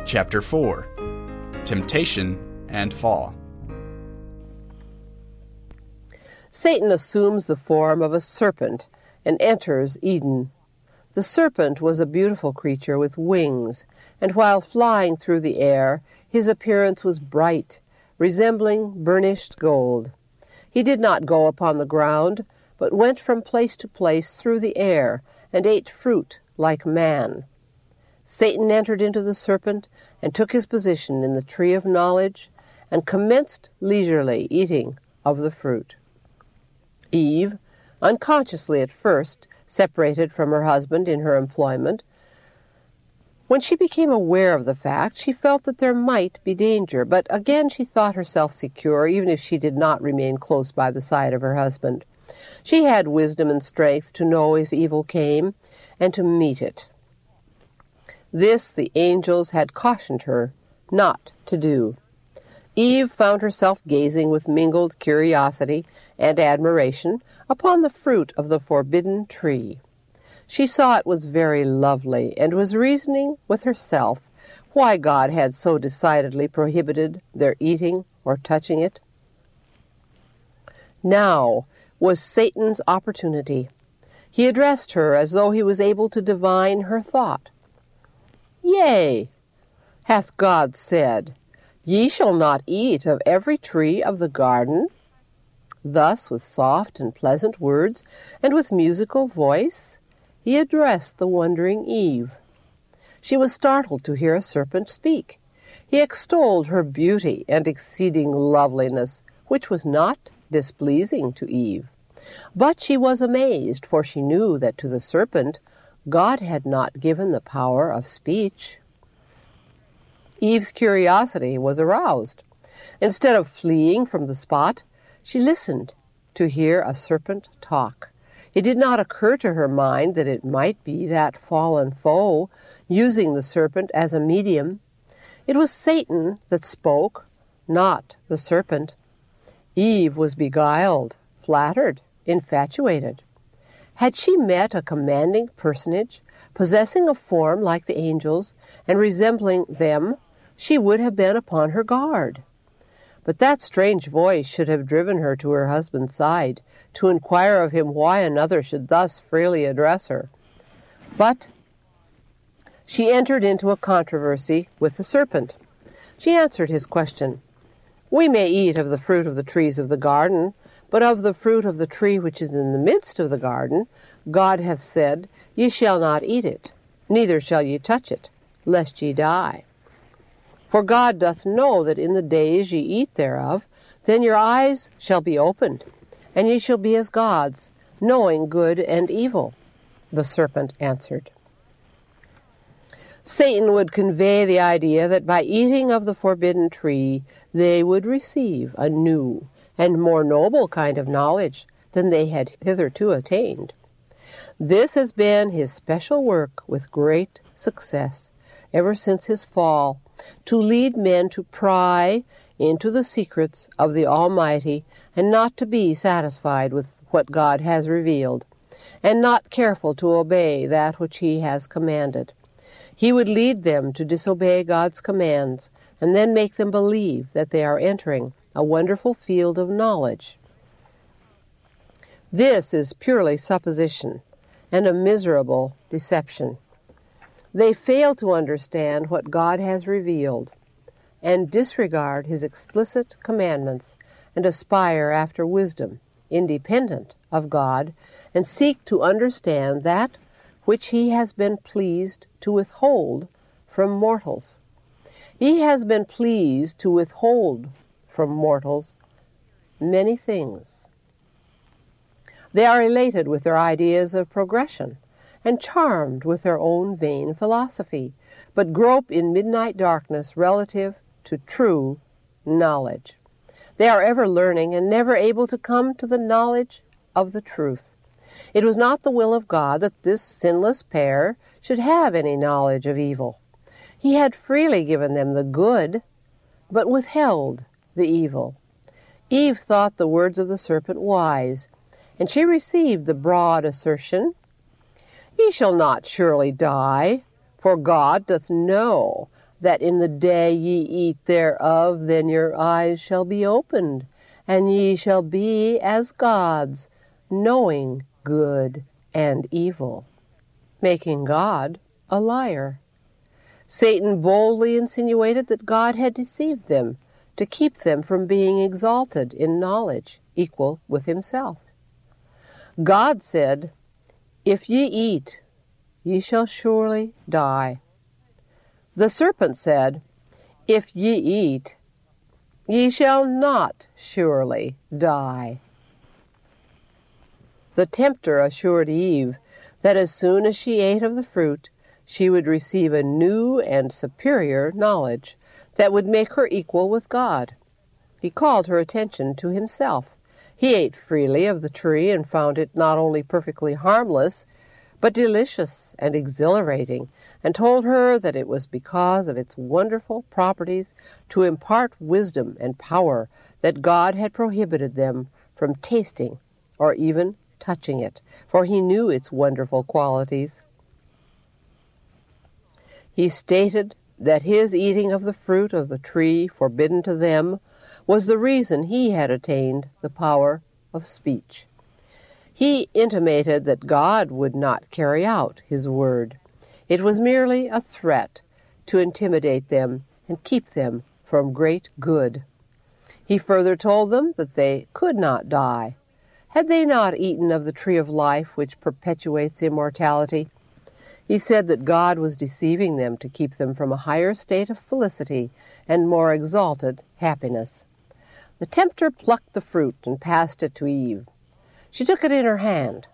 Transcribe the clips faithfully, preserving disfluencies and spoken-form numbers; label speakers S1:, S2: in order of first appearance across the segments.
S1: Chapter four. Temptation and Fall.
S2: Satan assumes the form of a serpent and enters Eden. The serpent was a beautiful creature with wings, and while flying through the air, his appearance was bright, resembling burnished gold. He did not go upon the ground, but went from place to place through the air, and ate fruit like man. Satan entered into the serpent and took his position in the tree of knowledge, and commenced leisurely eating of the fruit. Eve, unconsciously at first, separated from her husband in her employment. When she became aware of the fact, she felt that there might be danger, but again she thought herself secure, even if she did not remain close by the side of her husband. She had wisdom and strength to know if evil came, and to meet it. This the angels had cautioned her not to do. Eve found herself gazing with mingled curiosity and admiration upon the fruit of the forbidden tree. She saw it was very lovely, and was reasoning with herself why God had so decidedly prohibited their eating or touching it. Now was Satan's opportunity. He addressed her as though he was able to divine her thought. Yea, hath God said, Ye shall not eat of every tree of the garden? Thus, with soft and pleasant words, and with musical voice, he addressed the wondering Eve. She was startled to hear a serpent speak. He extolled her beauty and exceeding loveliness, which was not displeasing to Eve. But she was amazed, for she knew that to the serpent God had not given the power of speech. Eve's curiosity was aroused. Instead of fleeing from the spot, she listened to hear a serpent talk. It did not occur to her mind that it might be that fallen foe using the serpent as a medium. It was Satan that spoke, not the serpent. Eve was beguiled, flattered, infatuated. Had she met a commanding personage, possessing a form like the angels, and resembling them, she would have been upon her guard. But that strange voice should have driven her to her husband's side, to inquire of him why another should thus freely address her. But she entered into a controversy with the serpent. She answered his question. We may eat of the fruit of the trees of the garden, but of the fruit of the tree which is in the midst of the garden, God hath said, Ye shall not eat it, neither shall ye touch it, lest ye die. For God doth know that in the days ye eat thereof, then your eyes shall be opened, and ye shall be as gods, knowing good and evil. The serpent answered. Satan would convey the idea that by eating of the forbidden tree, they would receive a new and more noble kind of knowledge than they had hitherto attained. This has been his special work with great success ever since his fall, to lead men to pry into the secrets of the Almighty and not to be satisfied with what God has revealed, and not careful to obey that which he has commanded. He would lead them to disobey God's commands and then make them believe that they are entering a wonderful field of knowledge. This is purely supposition and a miserable deception. They fail to understand what God has revealed and disregard his explicit commandments and aspire after wisdom independent of God and seek to understand that which he has been pleased to withhold from mortals. He has been pleased to withhold from mortals many things. They are elated with their ideas of progression and charmed with their own vain philosophy, but grope in midnight darkness relative to true knowledge. They are ever learning and never able to come to the knowledge of the truth. It was not the will of God that this sinless pair should have any knowledge of evil. He had freely given them the good, but withheld the evil. Eve thought the words of the serpent wise, and she received the broad assertion, Ye shall not surely die, for God doth know that in the day ye eat thereof, then your eyes shall be opened, and ye shall be as gods, knowing good and evil, making God a liar. Satan boldly insinuated that God had deceived them to keep them from being exalted in knowledge equal with himself. God said, "If ye eat, ye shall surely die." The serpent said, "If ye eat, ye shall not surely die." The tempter assured Eve that as soon as she ate of the fruit, she would receive a new and superior knowledge that would make her equal with God. He called her attention to himself. He ate freely of the tree and found it not only perfectly harmless, but delicious and exhilarating, and told her that it was because of its wonderful properties to impart wisdom and power that God had prohibited them from tasting or even touching it, for he knew its wonderful qualities. He stated that his eating of the fruit of the tree forbidden to them was the reason he had attained the power of speech. He intimated that God would not carry out his word. It was merely a threat to intimidate them and keep them from great good. He further told them that they could not die. Had they not eaten of the tree of life which perpetuates immortality? He said that God was deceiving them to keep them from a higher state of felicity and more exalted happiness. The tempter plucked the fruit and passed it to Eve. She took it in her hand.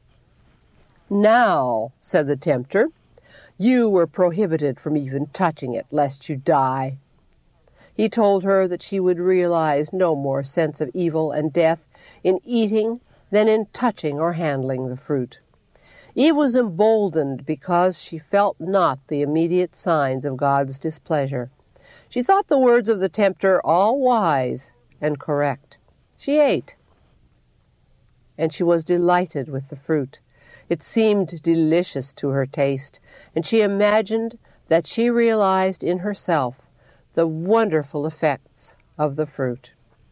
S2: "Now," said the tempter, "you were prohibited from even touching it, lest you die." He told her that she would realize no more sense of evil and death in eating than in touching or handling the fruit. Eve was emboldened because she felt not the immediate signs of God's displeasure. She thought the words of the tempter all wise and correct. She ate, and she was delighted with the fruit. It seemed delicious to her taste, and she imagined that she realized in herself the wonderful effects of the fruit.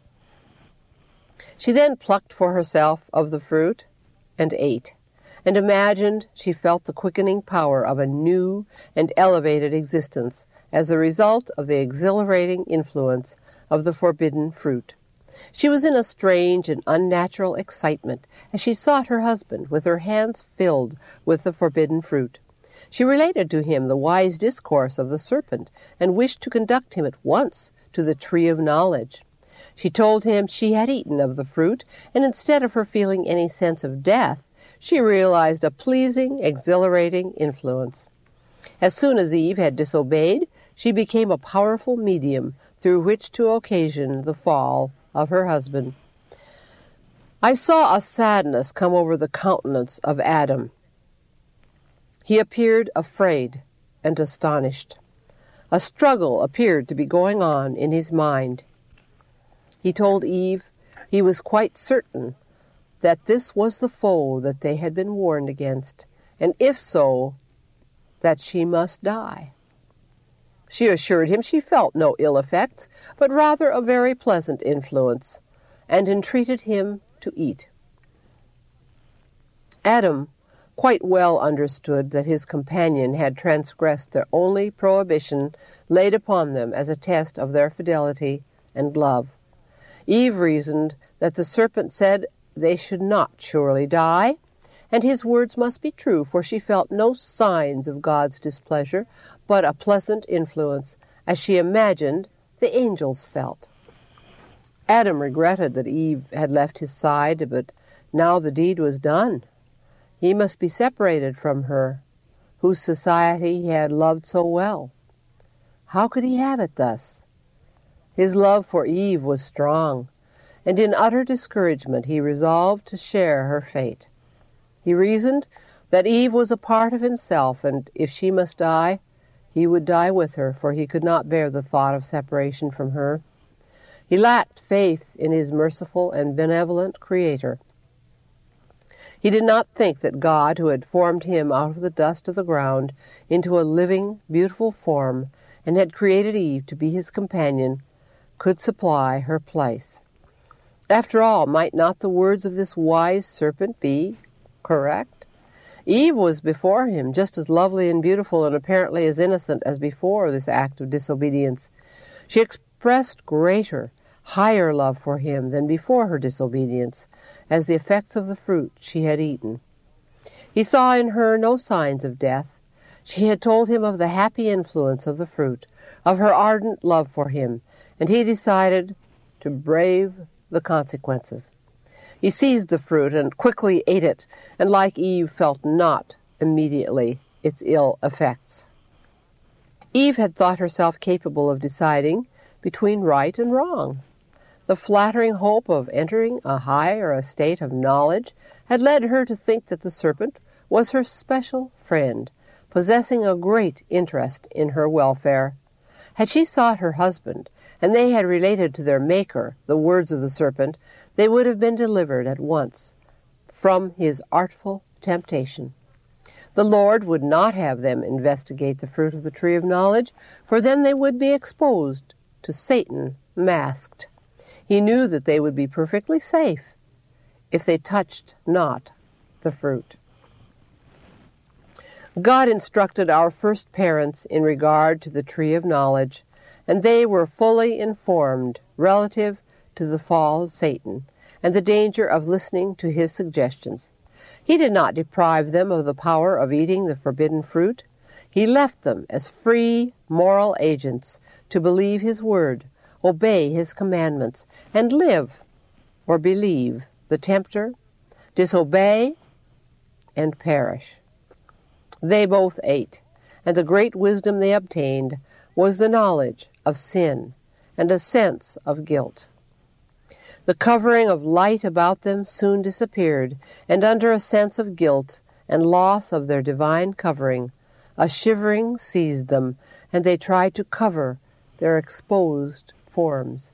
S2: She then plucked for herself of the fruit and ate, and imagined she felt the quickening power of a new and elevated existence as a result of the exhilarating influence of the forbidden fruit. She was in a strange and unnatural excitement as she sought her husband with her hands filled with the forbidden fruit. She related to him the wise discourse of the serpent and wished to conduct him at once to the tree of knowledge. She told him she had eaten of the fruit, and instead of her feeling any sense of death, she realized a pleasing, exhilarating influence. As soon as Eve had disobeyed, she became a powerful medium through which to occasion the fall of her husband. I saw a sadness come over the countenance of Adam. He appeared afraid and astonished. A struggle appeared to be going on in his mind. He told Eve he was quite certain that this was the foe that they had been warned against, and if so, that she must die. She assured him she felt no ill effects, but rather a very pleasant influence, and entreated him to eat. Adam quite well understood that his companion had transgressed the only prohibition laid upon them as a test of their fidelity and love. Eve reasoned that the serpent said they should not surely die, and his words must be true, for she felt no signs of God's displeasure, but a pleasant influence, as she imagined the angels felt. Adam regretted that Eve had left his side, but now the deed was done. He must be separated from her, whose society he had loved so well. How could he have it thus? His love for Eve was strong, and in utter discouragement he resolved to share her fate. He reasoned that Eve was a part of himself, and if she must die, he would die with her, for he could not bear the thought of separation from her. He lacked faith in his merciful and benevolent Creator. He did not think that God, who had formed him out of the dust of the ground into a living, beautiful form, and had created Eve to be his companion, could supply her place. After all, might not the words of this wise serpent be correct? Eve was before him just as lovely and beautiful and apparently as innocent as before this act of disobedience. She expressed greater, higher love for him than before her disobedience, as the effects of the fruit she had eaten. He saw in her no signs of death. She had told him of the happy influence of the fruit, of her ardent love for him, and he decided to brave the consequences. He seized the fruit and quickly ate it, and like Eve felt not immediately its ill effects. Eve had thought herself capable of deciding between right and wrong. The flattering hope of entering a higher estate of knowledge had led her to think that the serpent was her special friend, possessing a great interest in her welfare. Had she sought her husband, and they had related to their Maker the words of the serpent, they would have been delivered at once from his artful temptation. The Lord would not have them investigate the fruit of the tree of knowledge, for then they would be exposed to Satan masked. He knew that they would be perfectly safe if they touched not the fruit. God instructed our first parents in regard to the tree of knowledge, and they were fully informed relative to the fall of Satan and the danger of listening to his suggestions. He did not deprive them of the power of eating the forbidden fruit. He left them as free moral agents to believe his word, obey his commandments, and live or believe the tempter, disobey, and perish. They both ate, and the great wisdom they obtained was the knowledge of sin and a sense of guilt. The covering of light about them soon disappeared, and under a sense of guilt and loss of their divine covering, a shivering seized them, and they tried to cover their exposed forms.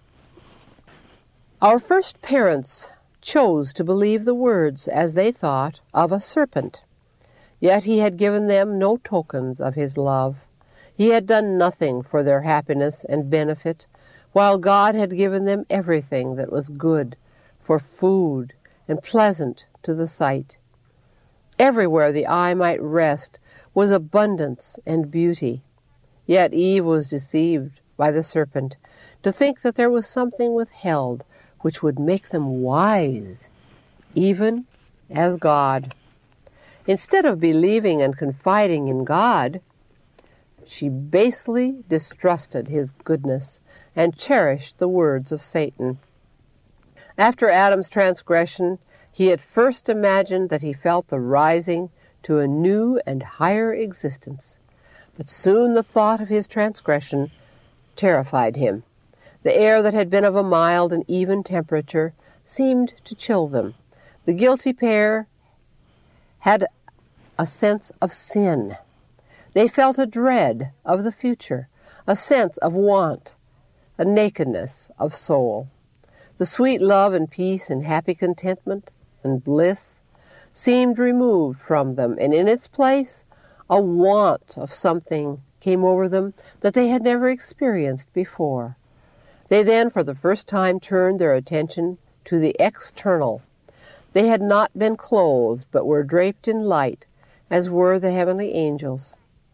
S2: Our first parents chose to believe the words, as they thought, of a serpent. Yet he had given them no tokens of his love. He had done nothing for their happiness and benefit, while God had given them everything that was good for food and pleasant to the sight. Everywhere the eye might rest was abundance and beauty. Yet Eve was deceived by the serpent to think that there was something withheld which would make them wise, even as God. Instead of believing and confiding in God, she basely distrusted his goodness and cherished the words of Satan. After Adam's transgression, he at first imagined that he felt the rising to a new and higher existence. But soon the thought of his transgression terrified him. The air that had been of a mild and even temperature seemed to chill them. The guilty pair had a sense of sin. They felt a dread of the future, a sense of want, a nakedness of soul. The sweet love and peace and happy contentment and bliss seemed removed from them, and in its place a want of something came over them that they had never experienced before. They then, for the first time, turned their attention to the external. They had not been clothed, but were draped in light, as were the heavenly angels.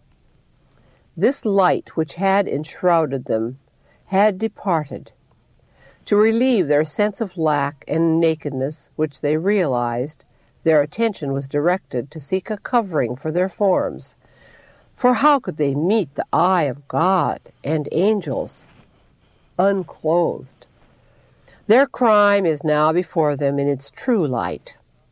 S2: This light which had enshrouded them had departed. To relieve their sense of lack and nakedness, which they realized, their attention was directed to seek a covering for their forms. For how could they meet the eye of God and angels unclothed? Their crime is now before them in its true light.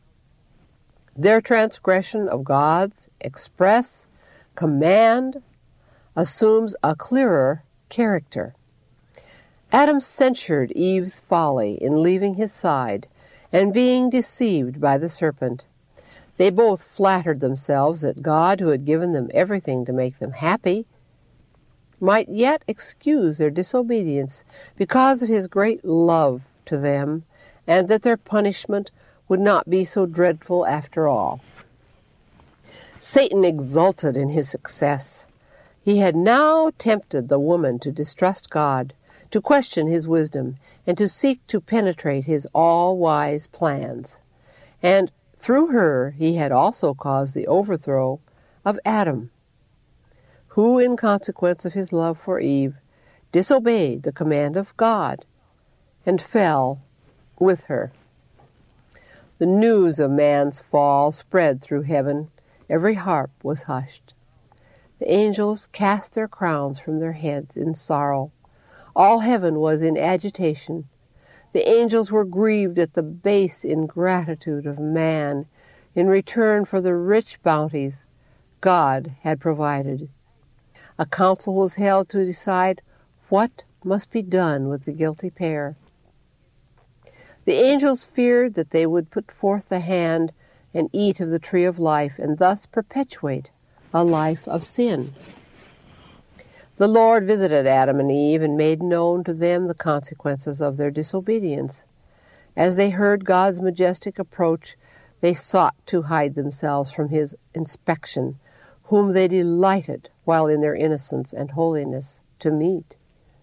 S2: Their transgression of God's express command assumes a clearer character. Adam censured Eve's folly in leaving his side and being deceived by the serpent. They both flattered themselves that God, who had given them everything to make them happy, might yet excuse their disobedience because of his great love to them, and that their punishment would not be so dreadful after all. Satan exulted in his success. He had now tempted the woman to distrust God, to question his wisdom, and to seek to penetrate his all-wise plans. And through her he had also caused the overthrow of Adam, who, in consequence of his love for Eve, disobeyed the command of God and fell with her. The news of man's fall spread through heaven. Every harp was hushed. The angels cast their crowns from their heads in sorrow. All heaven was in agitation. The angels were grieved at the base ingratitude of man in return for the rich bounties God had provided. A council was held to decide what must be done with the guilty pair. The angels feared that they would put forth the hand and eat of the tree of life, and thus perpetuate a life of sin. The Lord visited Adam and Eve and made known to them the consequences of their disobedience. As they heard God's majestic approach, they sought to hide themselves from his inspection, whom they delighted, while in their innocence and holiness, to meet.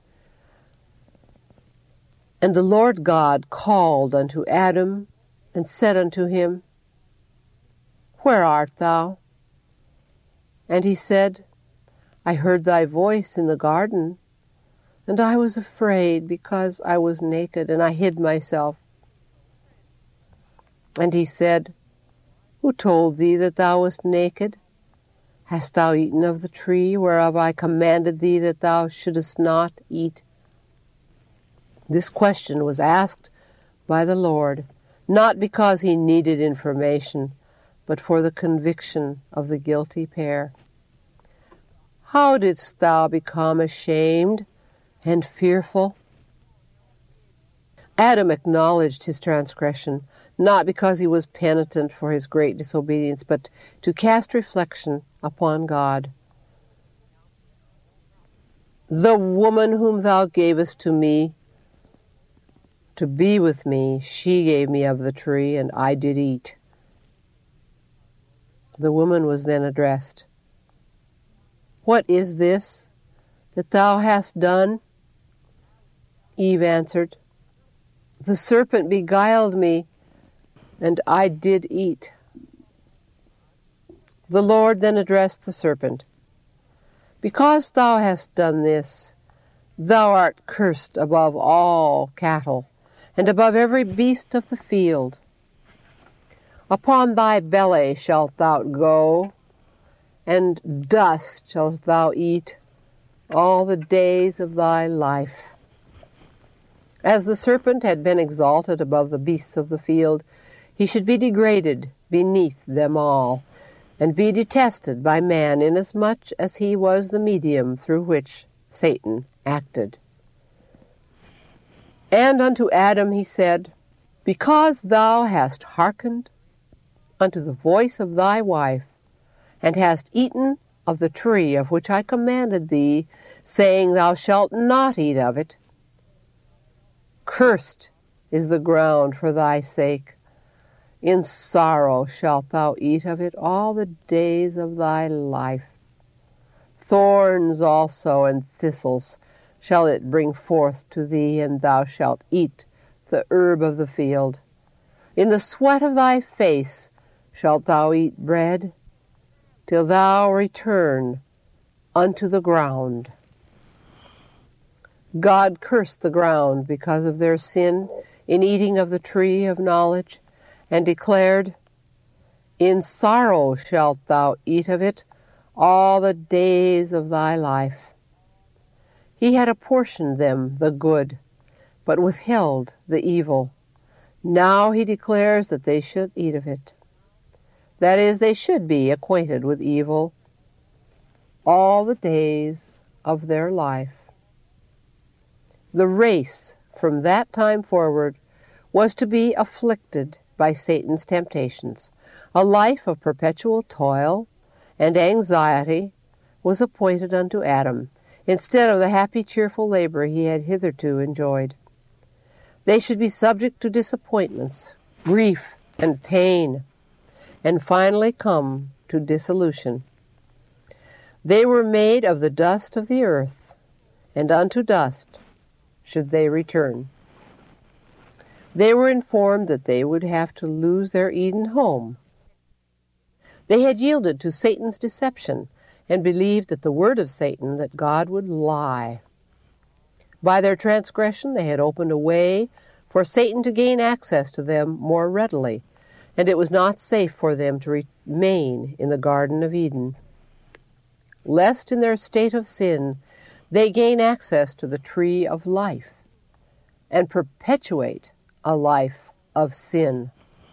S2: And the Lord God called unto Adam, and said unto him, Where art thou? And he said, I heard thy voice in the garden, and I was afraid, because I was naked, and I hid myself. And he said, Who told thee that thou wast naked? Hast thou eaten of the tree whereof I commanded thee that thou shouldest not eat? This question was asked by the Lord, not because he needed information, but for the conviction of the guilty pair. How didst thou become ashamed and fearful? Adam acknowledged his transgression, not because he was penitent for his great disobedience, but to cast reflection upon God. The woman whom thou gavest to me, to be with me, she gave me of the tree, and I did eat. The woman was then addressed. What is this that thou hast done? Eve answered, The serpent beguiled me, and I did eat. The Lord then addressed the serpent, Because thou hast done this, thou art cursed above all cattle, and above every beast of the field. Upon thy belly shalt thou go, and dust shalt thou eat all the days of thy life. As the serpent had been exalted above the beasts of the field, he should be degraded beneath them all, and be detested by man, inasmuch as he was the medium through which Satan acted. And unto Adam he said, Because thou hast hearkened unto the voice of thy wife, and hast eaten of the tree of which I commanded thee, saying, Thou shalt not eat of it, cursed is the ground for thy sake. In sorrow shalt thou eat of it all the days of thy life. Thorns also and thistles shall it bring forth to thee, and thou shalt eat the herb of the field. In the sweat of thy face shalt thou eat bread, till thou return unto the ground. God cursed the ground because of their sin in eating of the tree of knowledge, and declared, In sorrow shalt thou eat of it all the days of thy life. He had apportioned them the good, but withheld the evil. Now he declares that they should eat of it. That is, they should be acquainted with evil all the days of their life. The race from that time forward was to be afflicted by Satan's temptations. A life of perpetual toil and anxiety was appointed unto Adam, instead of the happy, cheerful labor he had hitherto enjoyed. They should be subject to disappointments, grief, and pain, and finally come to dissolution. They were made of the dust of the earth, and unto dust should they return. They were informed that they would have to lose their Eden home. They had yielded to Satan's deception and believed that the word of Satan that God would lie. By their transgression they had opened a way for Satan to gain access to them more readily, and it was not safe for them to remain in the Garden of Eden, lest in their state of sin they gain access to the tree of life and perpetuate a life of sin.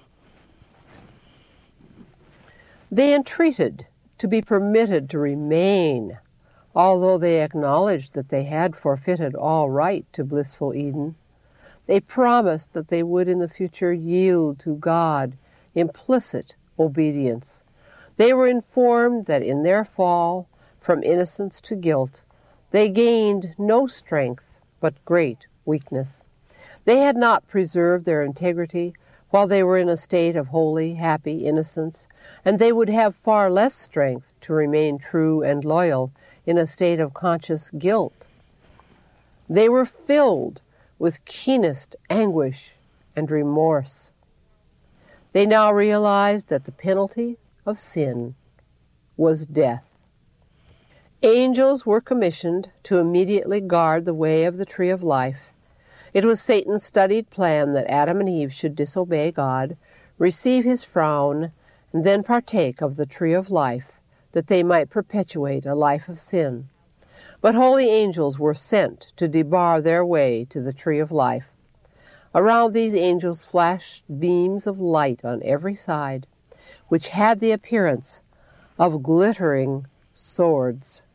S2: They entreated to be permitted to remain, although they acknowledged that they had forfeited all right to blissful Eden. They promised that they would in the future yield to God implicit obedience. They were informed that in their fall from innocence to guilt, they gained no strength but great weakness. They had not preserved their integrity while they were in a state of holy, happy innocence, and they would have far less strength to remain true and loyal in a state of conscious guilt. They were filled with keenest anguish and remorse. They now realized that the penalty of sin was death. Angels were commissioned to immediately guard the way of the tree of life. It was Satan's studied plan that Adam and Eve should disobey God, receive his frown, and then partake of the tree of life, that they might perpetuate a life of sin. But holy angels were sent to debar their way to the tree of life. Around these angels flashed beams of light on every side, which had the appearance of glittering swords.